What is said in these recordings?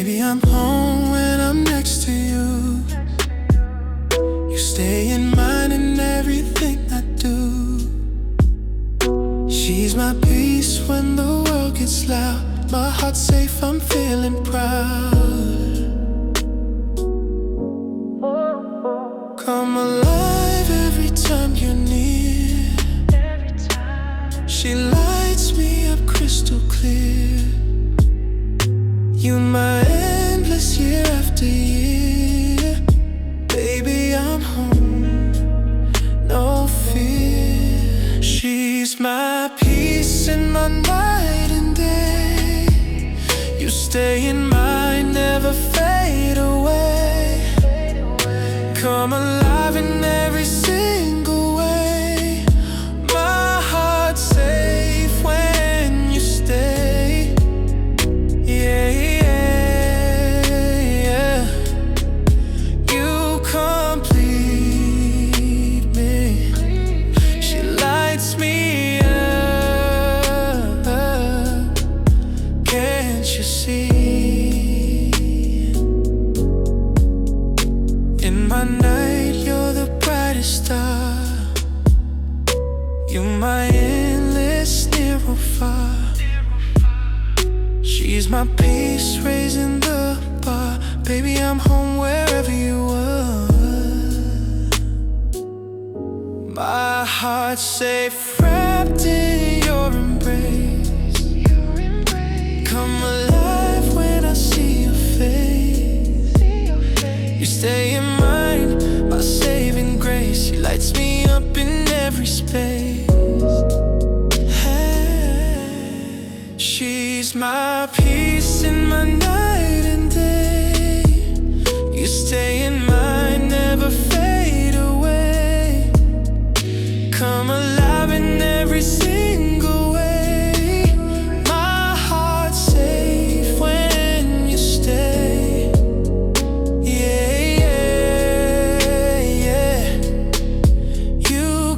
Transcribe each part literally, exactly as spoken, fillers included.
Baby, I'm home when I'm next to you. You stay in mind in everything I do. She's my peace when the world gets loud. My heart's safe, I'm feeling proud. Come alive every time you're near. She lights me up crystal clear. You my endless year after year. Baby, I'm home, no fear. She's my peace in my night and day. You stay in mind, never fade away. Come alive in every single way. My heart's safe when you stay. Yeah, yeah, yeah. You complete me. She lights me up. Can't you see? In my night, you're the brightest star. You're my endless near or far. She's my peace, raising the bar. Baby, I'm home wherever you are. My heart's safe, wrapped in your embrace. Come alive when I see your face. You stay in mind, my saving grace. She lights me up in every space. Hey, she's my peace in my night and day. You stay in mind, never fade away. Come alive in every single way. My heart's safe when you stay. Yeah, yeah, yeah. You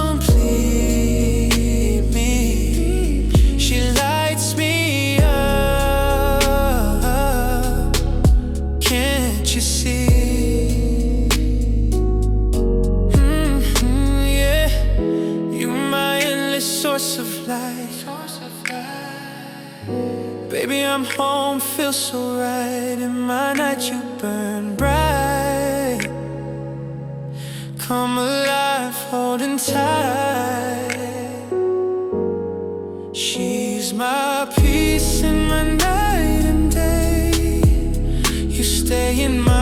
complete me. She lights me up. Can't you see? Mm-hmm, yeah. You're my endless source of light. Baby, I'm home, feel so right. In my night you burn bright. Come alive, holding tight. She's my peace in my night and day. You stay in my